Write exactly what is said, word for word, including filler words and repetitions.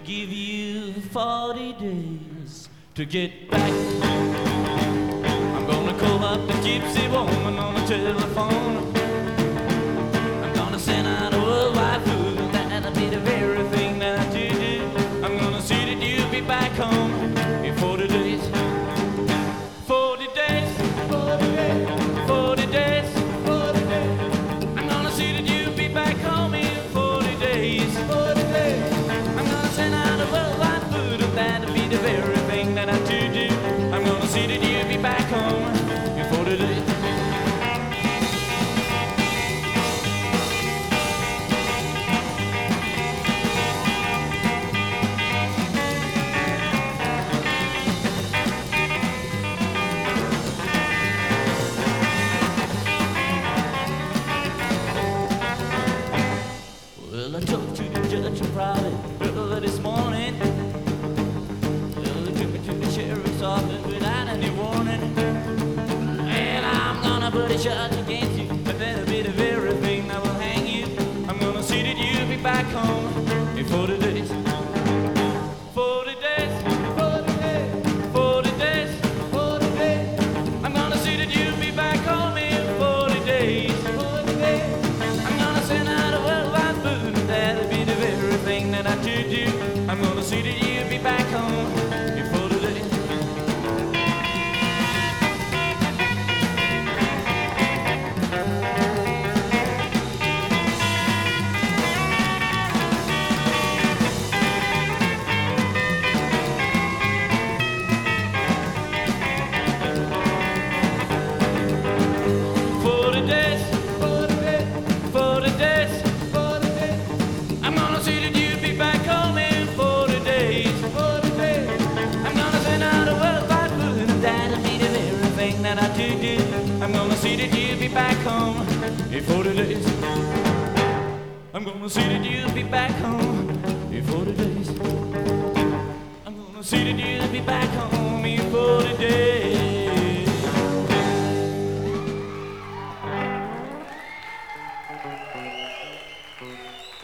give you forty days to get back. I'm gonna call up the gypsy woman on the telephone. I'm gonna send out a worldwide food. That'll be the very thing that I do do. I'm gonna see that you'll be back home in forty days. forty days, forty days, forty days, forty days. I'm gonna see that you'll be back home in forty days. forty days. I'm gonna send out a worldwide food. That'll be the very thing that I do do. I'm gonna see that you'll be back home in forty days. Well, I talked to the judge probably early this morning. Well, they took me to the sheriff's office without any warning. And I'm gonna put a charge against you, but that'll be the very thing that will hang you. I'm gonna see that you'll be back home in forty days. forty days, forty days, forty days, forty days. I'm gonna see that you'll be back home in forty days. forty days. I'm gonna send out a worldwide food. That'll be the very thing that I do do. I'm gonna see that you'll be back home in forty days. forty days, forty days, forty days, forty days. I'm gonna see that you'll be back home in forty days. forty days. I'm gonna send out a worldwide food. That'll be the very thing that I do do. I'm gonna see that you'll be back home in forty days. I'm gonna see that you'll be back home in forty days. I'm gonna see that you'll be back home in forty days.